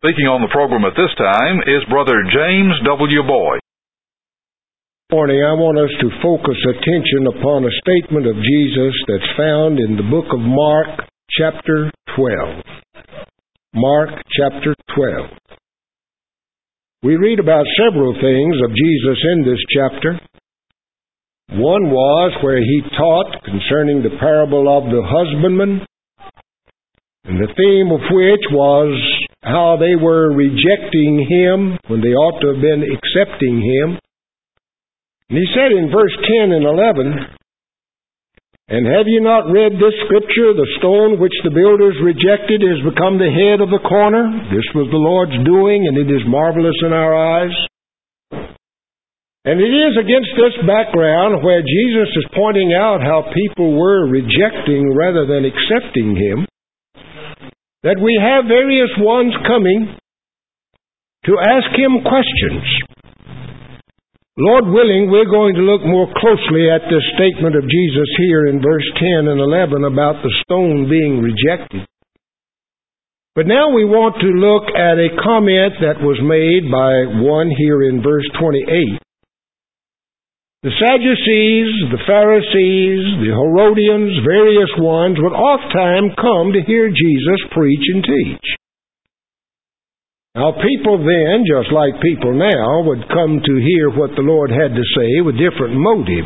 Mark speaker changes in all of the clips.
Speaker 1: Speaking on the program at this time is Brother James W. Boyd.
Speaker 2: Morning, I want us to focus attention upon a statement of Jesus that's found in the book of Mark, chapter 12. Mark, chapter 12. We read about several things of Jesus in this chapter. One was where he taught concerning the parable of the husbandman, and the theme of which was how they were rejecting him when they ought to have been accepting him. And he said in verse 10 and 11, "And have you not read this scripture? The stone which the builders rejected is become the head of the corner. This was the Lord's doing, and it is marvelous in our eyes." And it is against this background where Jesus is pointing out how people were rejecting rather than accepting him, that we have various ones coming to ask him questions. Lord willing, we're going to look more closely at this statement of Jesus here in verse 10 and 11 about the stone being rejected. But now we want to look at a comment that was made by one here in verse 28. The Sadducees, the Pharisees, the Herodians, various ones would oft-time come to hear Jesus preach and teach. Now people then, just like people now, would come to hear what the Lord had to say with different motives.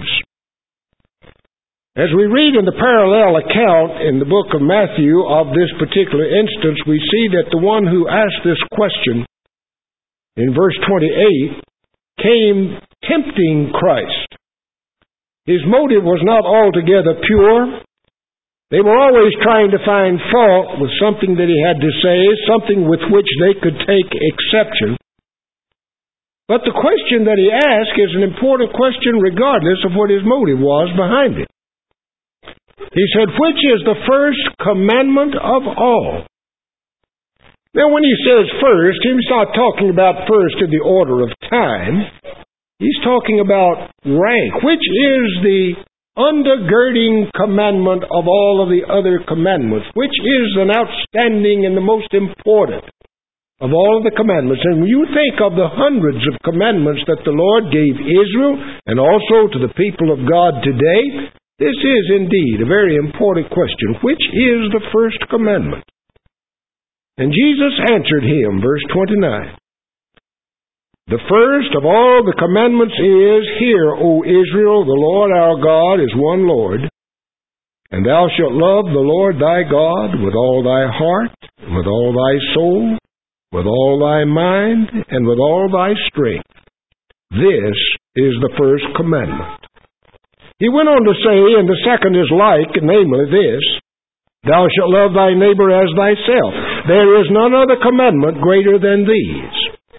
Speaker 2: As we read in the parallel account in the book of Matthew of this particular instance, we see that the one who asked this question in verse 28 came tempting Christ. His motive was not altogether pure. They were always trying to find fault with something that he had to say, something with which they could take exception. But the question that he asked is an important question regardless of what his motive was behind it. He said, "Which is the first commandment of all?" Now when he says first, he's not talking about first in the order of time. He's talking about rank. Which is the undergirding commandment of all of the other commandments? Which is an outstanding and the most important of all of the commandments? And when you think of the hundreds of commandments that the Lord gave Israel and also to the people of God today, this is indeed a very important question. Which is the first commandment? And Jesus answered him, verse 29. "The first of all the commandments is, Hear, O Israel, the Lord our God is one Lord, and thou shalt love the Lord thy God with all thy heart, and with all thy soul, with all thy mind, and with all thy strength. This is the first commandment." He went on to say, "And the second is like, namely this, Thou shalt love thy neighbor as thyself. There is none other commandment greater than these."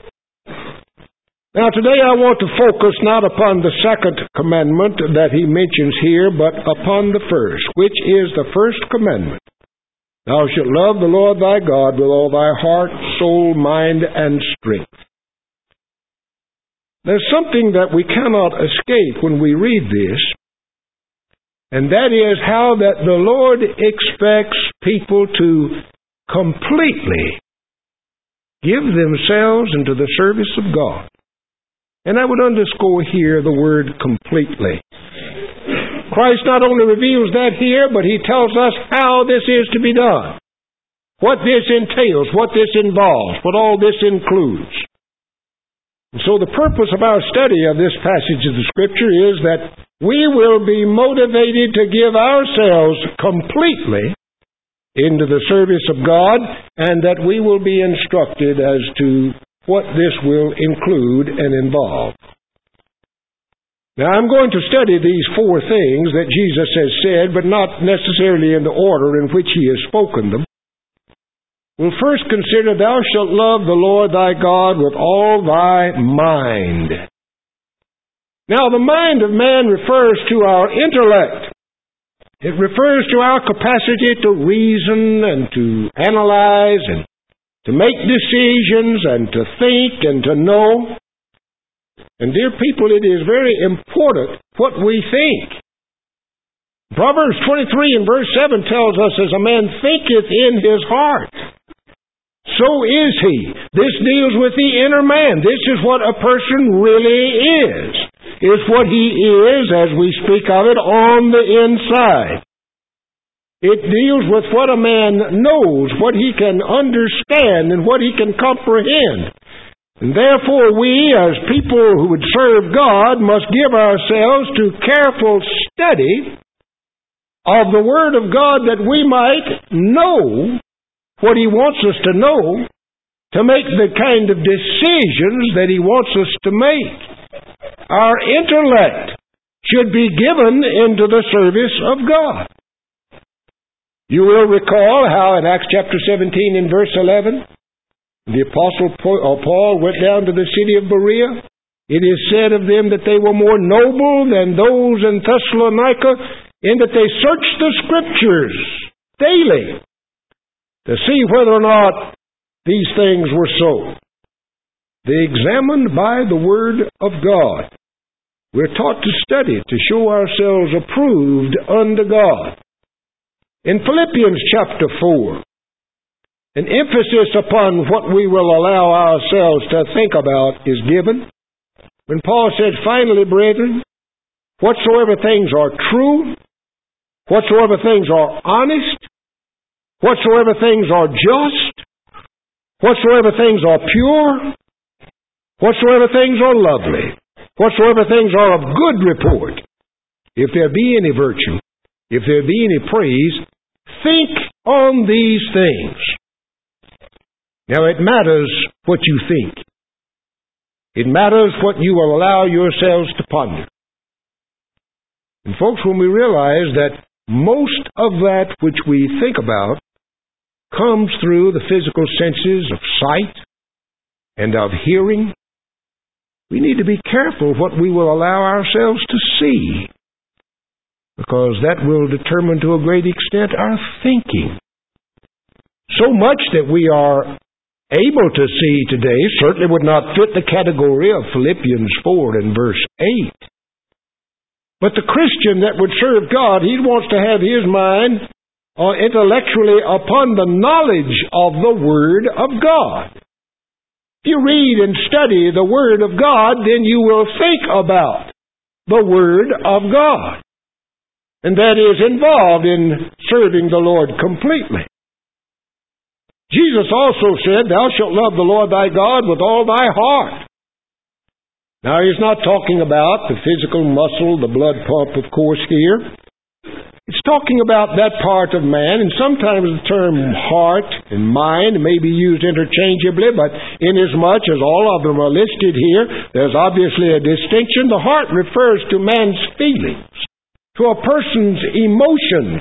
Speaker 2: Now today I want to focus not upon the second commandment that he mentions here, but upon the first, which is the first commandment. "Thou shalt love the Lord thy God with all thy heart, soul, mind, and strength." There's something that we cannot escape when we read this, and that is how that the Lord expects people to completely give themselves into the service of God. And I would underscore here the word completely. Christ not only reveals that here, but he tells us how this is to be done. What this entails, what this involves, what all this includes. And so the purpose of our study of this passage of the Scripture is that we will be motivated to give ourselves completely into the service of God, and that we will be instructed as to what this will include and involve. Now I'm going to study these four things that Jesus has said, but not necessarily in the order in which he has spoken them. We'll first consider, "Thou shalt love the Lord thy God with all thy mind." Now the mind of man refers to our intellect. It refers to our capacity to reason and to analyze and to make decisions and to think and to know. And dear people, it is very important what we think. Proverbs 23 and verse 7 tells us, "As a man thinketh in his heart, so is he. This deals with the inner man. This is what a person really is. It's what he is as we speak of it on the inside. It deals with what a man knows, what he can understand, and what he can comprehend. And therefore we, as people who would serve God, must give ourselves to careful study of the Word of God that we might know what He wants us to know to make the kind of decisions that He wants us to make. Our intellect should be given into the service of God. You will recall how in Acts chapter 17 and verse 11, the Apostle Paul went down to the city of Berea. It is said of them that they were more noble than those in Thessalonica, in that they searched the Scriptures daily to see whether or not these things were so. They examined by the Word of God. We're taught to study to show ourselves approved unto God. In Philippians chapter 4, an emphasis upon what we will allow ourselves to think about is given. When Paul said, "Finally, brethren, whatsoever things are true, whatsoever things are honest, whatsoever things are just, whatsoever things are pure, whatsoever things are lovely, whatsoever things are of good report, if there be any virtue, if there be any praise, think on these things." Now it matters what you think. It matters what you will allow yourselves to ponder. And folks, when we realize that most of that which we think about comes through the physical senses of sight and of hearing, we need to be careful what we will allow ourselves to see, because that will determine to a great extent our thinking. So much that we are able to see today certainly would not fit the category of Philippians 4 and verse 8. But the Christian that would serve God, he wants to have his mind intellectually upon the knowledge of the Word of God. If you read and study the Word of God, then you will think about the Word of God. And that is involved in serving the Lord completely. Jesus also said, "Thou shalt love the Lord thy God with all thy heart." Now, He's not talking about the physical muscle, the blood pump, of course, here. It's talking about that part of man, and sometimes the term heart and mind may be used interchangeably, but inasmuch as all of them are listed here, there's obviously a distinction. The heart refers to man's feelings, to a person's emotions.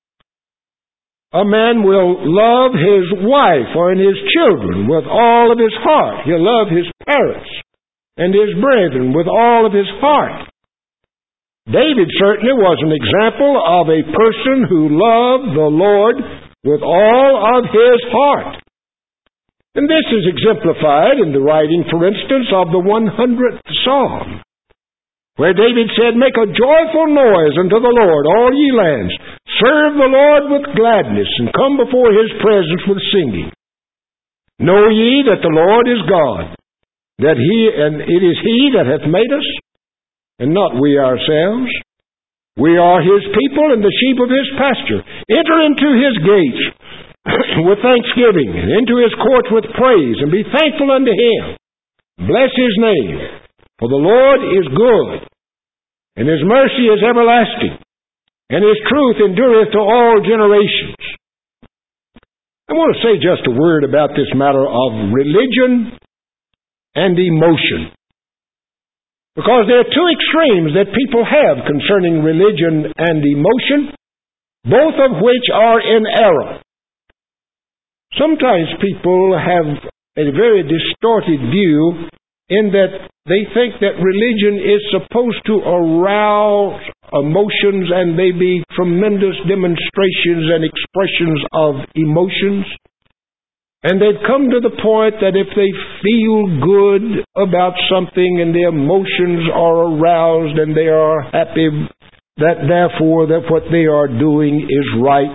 Speaker 2: A man will love his wife or his children with all of his heart. He'll love his parents and his brethren with all of his heart. David certainly was an example of a person who loved the Lord with all of his heart. And this is exemplified in the writing, for instance, of the 100th Psalm, where David said, "Make a joyful noise unto the Lord, all ye lands. Serve the Lord with gladness, and come before His presence with singing. Know ye that the Lord is God, that it is He that hath made us, and not we ourselves. We are His people, and the sheep of His pasture. Enter into His gates with thanksgiving, and into His courts with praise, and be thankful unto Him. Bless His name, for the Lord is good, and His mercy is everlasting, and His truth endureth to all generations." I want to say just a word about this matter of religion and emotion, because there are two extremes that people have concerning religion and emotion, both of which are in error. Sometimes people have a very distorted view in that they think that religion is supposed to arouse emotions, and they be tremendous demonstrations and expressions of emotions. And they've come to the point that if they feel good about something and their emotions are aroused and they are happy, that therefore that what they are doing is right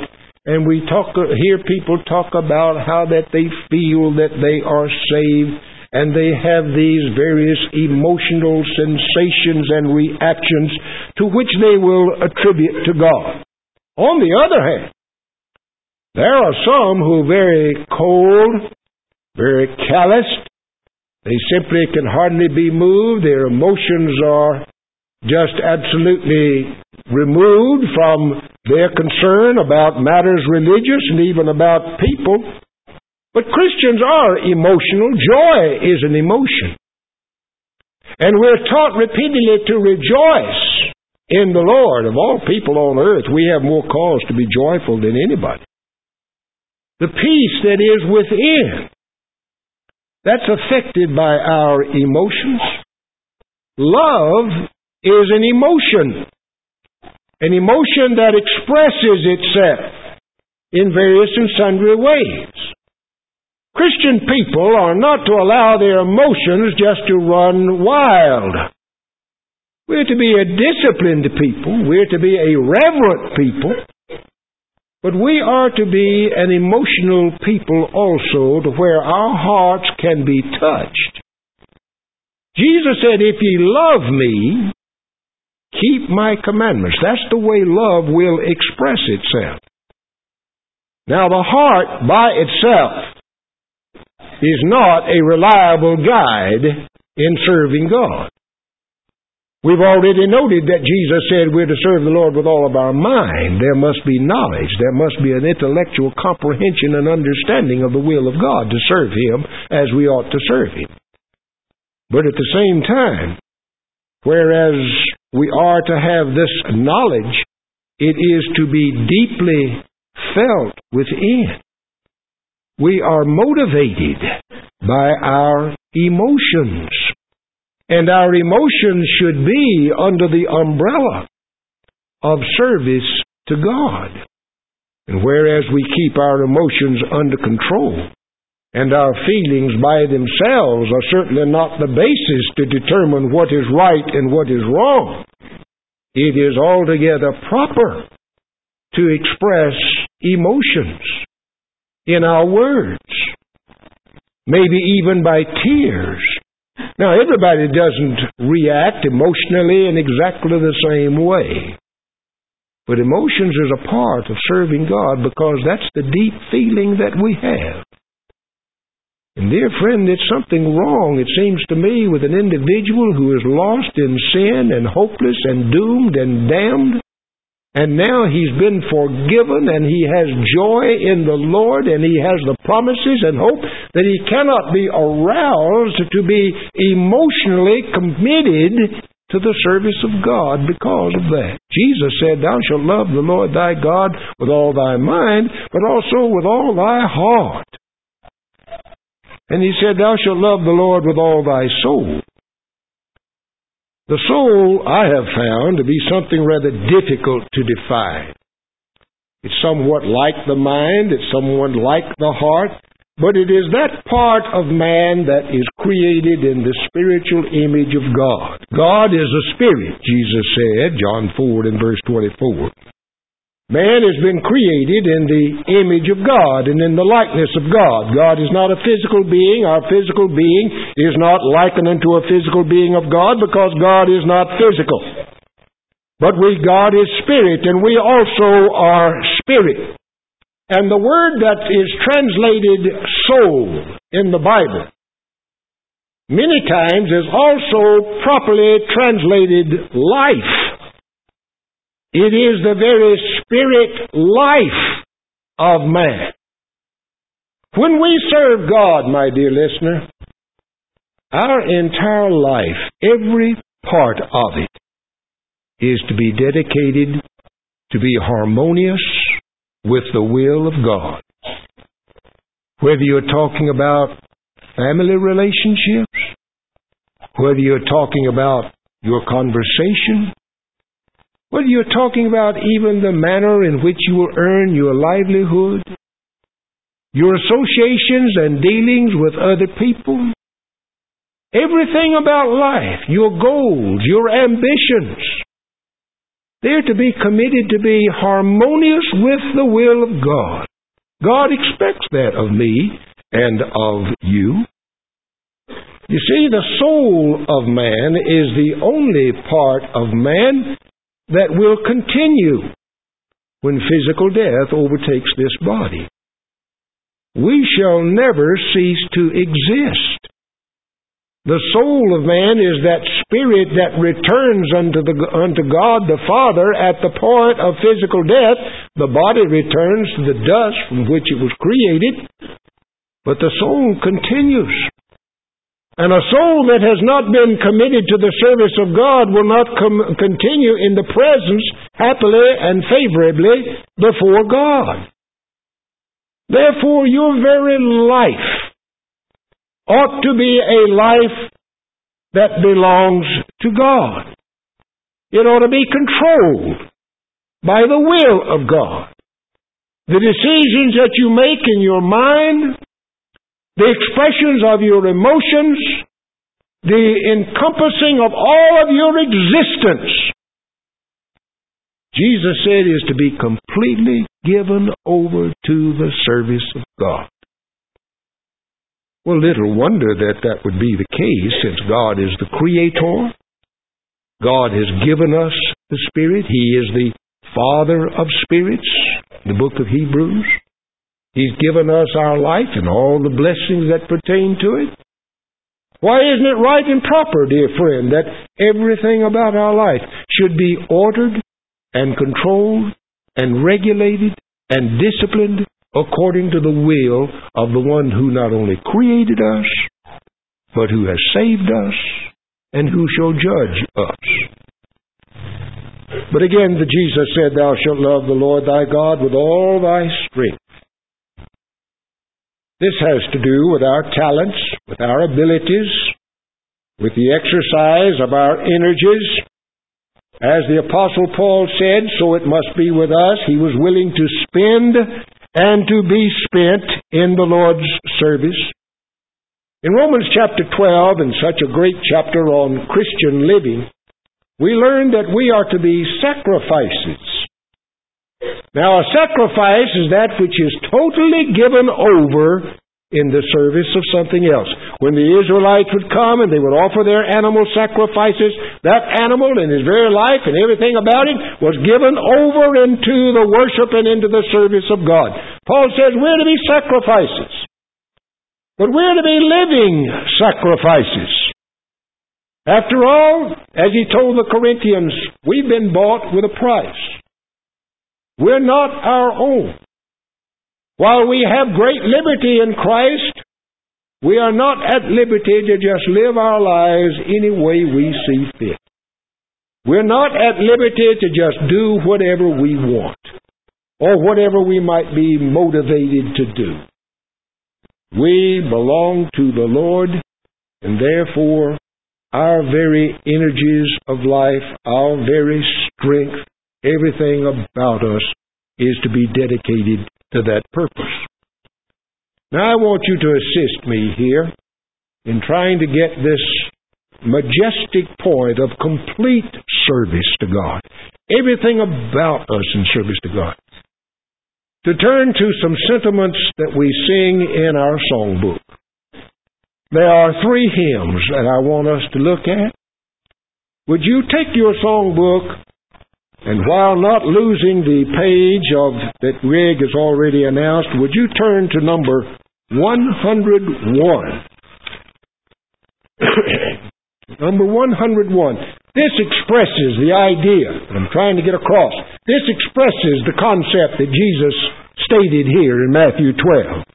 Speaker 2: And we hear people talk about how that they feel that they are saved, and they have these various emotional sensations and reactions to which they will attribute to God. On the other hand, there are some who are very cold, very calloused. They simply can hardly be moved. Their emotions are just absolutely removed from their concern about matters religious and even about people. But Christians are emotional. Joy is an emotion. And we're taught repeatedly to rejoice in the Lord. Of all people on earth, we have more cause to be joyful than anybody. The peace that is within, that's affected by our emotions. Love is an emotion that expresses itself in various and sundry ways. Christian people are not to allow their emotions just to run wild. We're to be a disciplined people. We're to be a reverent people. But we are to be an emotional people also, to where our hearts can be touched. Jesus said, if ye love me, keep my commandments. That's the way love will express itself. Now, the heart by itself is not a reliable guide in serving God. We've already noted that Jesus said we're to serve the Lord with all of our mind. There must be knowledge. There must be an intellectual comprehension and understanding of the will of God to serve Him as we ought to serve Him. But at the same time, whereas we are to have this knowledge, it is to be deeply felt within. We are motivated by our emotions. And our emotions should be under the umbrella of service to God. And whereas we keep our emotions under control, and our feelings by themselves are certainly not the basis to determine what is right and what is wrong, it is altogether proper to express emotions in our words, maybe even by tears. Now, everybody doesn't react emotionally in exactly the same way. But emotions is a part of serving God because that's the deep feeling that we have. And dear friend, it's something wrong, it seems to me, with an individual who is lost in sin and hopeless and doomed and damned. And now he's been forgiven and he has joy in the Lord and he has the promises and hope that he cannot be aroused to be emotionally committed to the service of God because of that. Jesus said, thou shalt love the Lord thy God with all thy mind, but also with all thy heart. And he said, thou shalt love the Lord with all thy soul. The soul, I have found, to be something rather difficult to define. It's somewhat like the mind, it's somewhat like the heart, but it is that part of man that is created in the spiritual image of God. God is a spirit, Jesus said, John 4 and verse 24. Man has been created in the image of God and in the likeness of God. God is not a physical being. Our physical being is not likened unto a physical being of God because God is not physical. But God is spirit, and we also are spirit. And the word that is translated soul in the Bible many times is also properly translated life. It is the very spirit life of man. When we serve God, my dear listener, our entire life, every part of it, is to be dedicated to be harmonious with the will of God. Whether you're talking about family relationships, whether you're talking about your conversation, whether you're talking about even the manner in which you will earn your livelihood, your associations and dealings with other people, everything about life, your goals, your ambitions, They're to be committed to be harmonious with the will of God. God expects that of me and of you. You see, the soul of man is the only part of man that will continue when physical death overtakes this body. We shall never cease to exist. The soul of man is that spirit that returns unto God the Father at the point of physical death. The body returns to the dust from which it was created, but the soul continues. And a soul that has not been committed to the service of God will not continue in the presence happily and favorably before God. Therefore, your very life ought to be a life that belongs to God. It ought to be controlled by the will of God. The decisions that you make in your mind, the expressions of your emotions, the encompassing of all of your existence, Jesus said, is to be completely given over to the service of God. Well, little wonder that that would be the case, since God is the Creator. God has given us the Spirit. He is the Father of spirits, the book of Hebrews. He's given us our life and all the blessings that pertain to it. Why isn't it right and proper, dear friend, that everything about our life should be ordered and controlled and regulated and disciplined according to the will of the one who not only created us, but who has saved us and who shall judge us? But again, Jesus said, "Thou shalt love the Lord thy God with all thy strength." This has to do with our talents, with our abilities, with the exercise of our energies. As the Apostle Paul said, so it must be with us. He was willing to spend and to be spent in the Lord's service. In Romans chapter 12, in such a great chapter on Christian living, we learn that we are to be sacrifices. Now, a sacrifice is that which is totally given over in the service of something else. When the Israelites would come and they would offer their animal sacrifices, that animal and his very life and everything about it was given over into the worship and into the service of God. Paul says we're to be sacrifices, but we're to be living sacrifices. After all, as he told the Corinthians, we've been bought with a price. We're not our own. While we have great liberty in Christ, we are not at liberty to just live our lives any way we see fit. We're not at liberty to just do whatever we want or whatever we might be motivated to do. We belong to the Lord, and therefore our very energies of life, our very strength, everything about us is to be dedicated to that purpose. Now I want you to assist me here in trying to get this majestic point of complete service to God. Everything about us in service to God. To turn to some sentiments that we sing in our songbook. There are 3 hymns that I want us to look at. Would you take your songbook, and while not losing the page that Greg has already announced, would you turn to number 101? Number 101. This expresses the idea that I'm trying to get across. This expresses the concept that Jesus stated here in Matthew 12.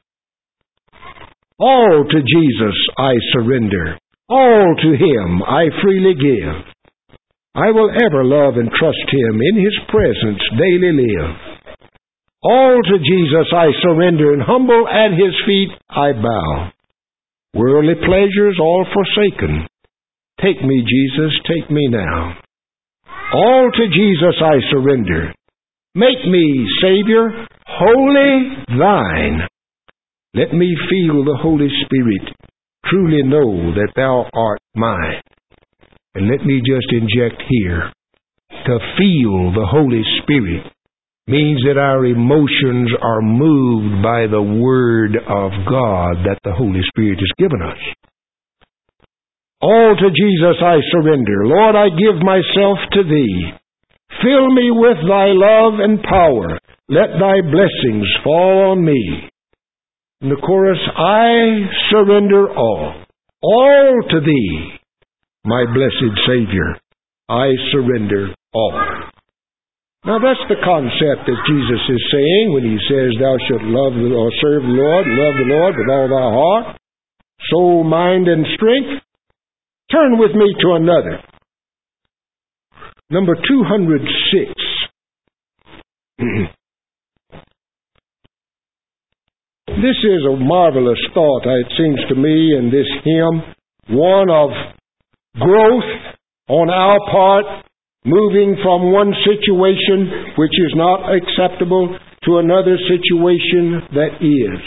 Speaker 2: All to Jesus I surrender. All to Him I freely give. I will ever love and trust Him, in His presence daily live. All to Jesus I surrender, and humble at His feet I bow. Worldly pleasures all forsaken, take me, Jesus, take me now. All to Jesus I surrender. Make me, Savior, wholly Thine. Let me feel the Holy Spirit, truly know that Thou art mine. And let me just inject here, to feel the Holy Spirit means that our emotions are moved by the Word of God that the Holy Spirit has given us. All to Jesus I surrender. Lord, I give myself to Thee. Fill me with Thy love and power. Let Thy blessings fall on me. In the chorus, I surrender all. All to Thee, my blessed Savior. I surrender all. Now that's the concept that Jesus is saying when He says, Thou shalt love or serve the Lord, love the Lord with all thy heart, soul, mind, and strength. Turn with me to another. Number 206. This is a marvelous thought, it seems to me, in this hymn. One of growth on our part, moving from one situation which is not acceptable to another situation that is.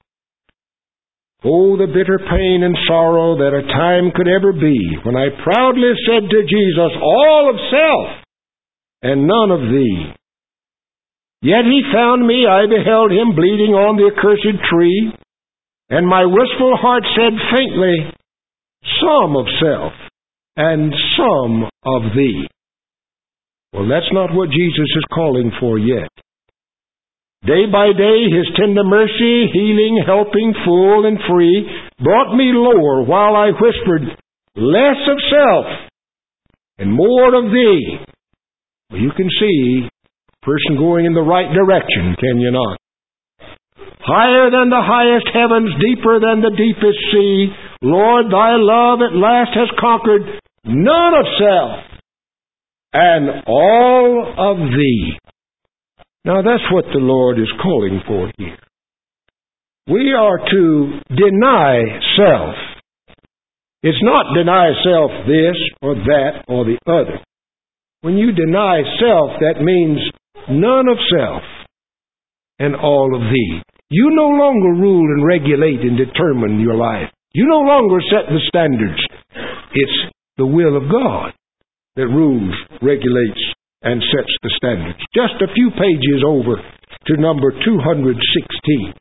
Speaker 2: Oh, the bitter pain and sorrow that a time could ever be when I proudly said to Jesus, all of self and none of Thee. Yet He found me, I beheld Him bleeding on the accursed tree, and my wistful heart said faintly, some of self and some of Thee. Well, that's not what Jesus is calling for yet. Day by day, His tender mercy, healing, helping, full and free, brought me lower while I whispered, less of self and more of Thee. Well, you can see a person going in the right direction, can you not? Higher than the highest heavens, deeper than the deepest sea, Lord, Thy love at last has conquered none of self and all of Thee. Now that's what the Lord is calling for here. We are to deny self. It's not deny self this or that or the other. When you deny self, that means none of self and all of Thee. You no longer rule and regulate and determine your life. You no longer set the standards. It's the will of God that rules, regulates, and sets the standards. Just a few pages over to number 216.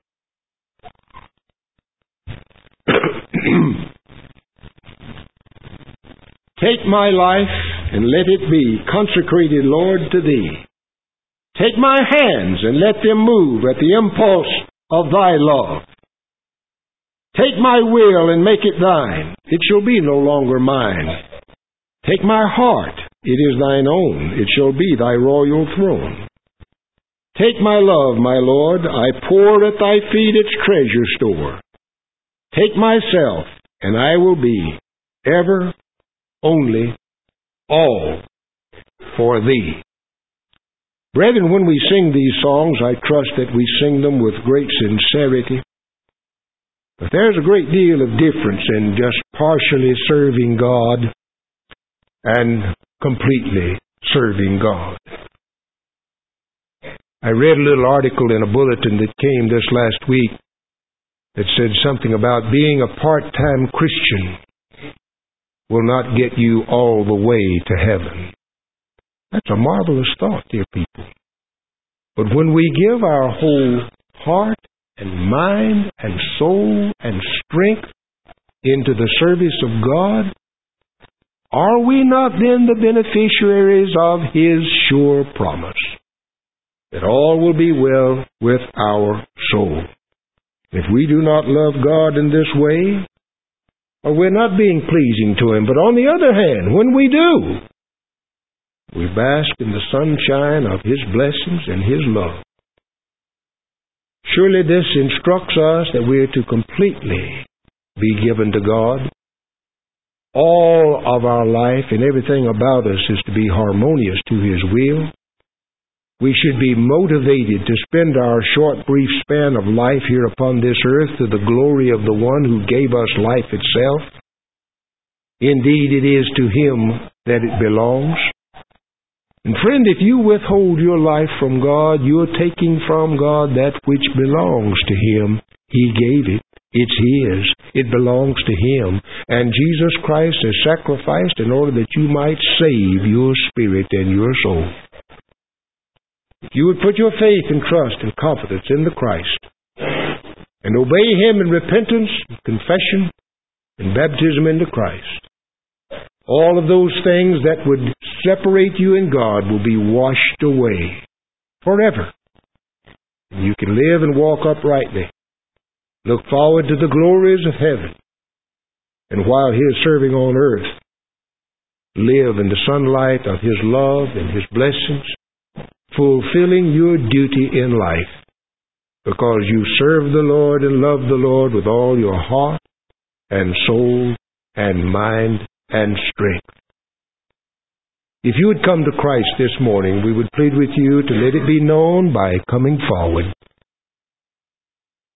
Speaker 2: Take my life and let it be consecrated, Lord, to Thee. Take my hands and let them move at the impulse of Thy love. Take my will and make it Thine. It shall be no longer mine. Take my heart. It is Thine own. It shall be Thy royal throne. Take my love, my Lord. I pour at Thy feet its treasure store. Take myself, and I will be ever, only, all for Thee. Brethren, when we sing these songs, I trust that we sing them with great sincerity. But there's a great deal of difference in just partially serving God and completely serving God. I read a little article in a bulletin that came this last week that said something about being a part-time Christian will not get you all the way to heaven. That's a marvelous thought, dear people. But when we give our whole heart and mind and soul and strength into the service of God, are we not then the beneficiaries of His sure promise that all will be well with our soul? If we do not love God in this way, or we're not being pleasing to Him. But on the other hand, when we do, we bask in the sunshine of His blessings and His love. Surely this instructs us that we are to completely be given to God. All of our life and everything about us is to be harmonious to His will. We should be motivated to spend our short, brief span of life here upon this earth to the glory of the One who gave us life itself. Indeed, it is to Him that it belongs. And friend, if you withhold your life from God, you're taking from God that which belongs to Him. He gave it. It's His. It belongs to Him. and Jesus Christ is sacrificed in order that you might save your spirit and your soul. If you would put your faith and trust and confidence in the Christ and obey Him in repentance, confession, and baptism into Christ, all of those things that would separate you and God will be washed away forever. You can live and walk uprightly, look forward to the glories of heaven, and while He is serving on earth, live in the sunlight of His love and His blessings, fulfilling your duty in life, because you serve the Lord and love the Lord with all your heart and soul and mind and strength. If you would come to Christ this morning, we would plead with you to let it be known by coming forward.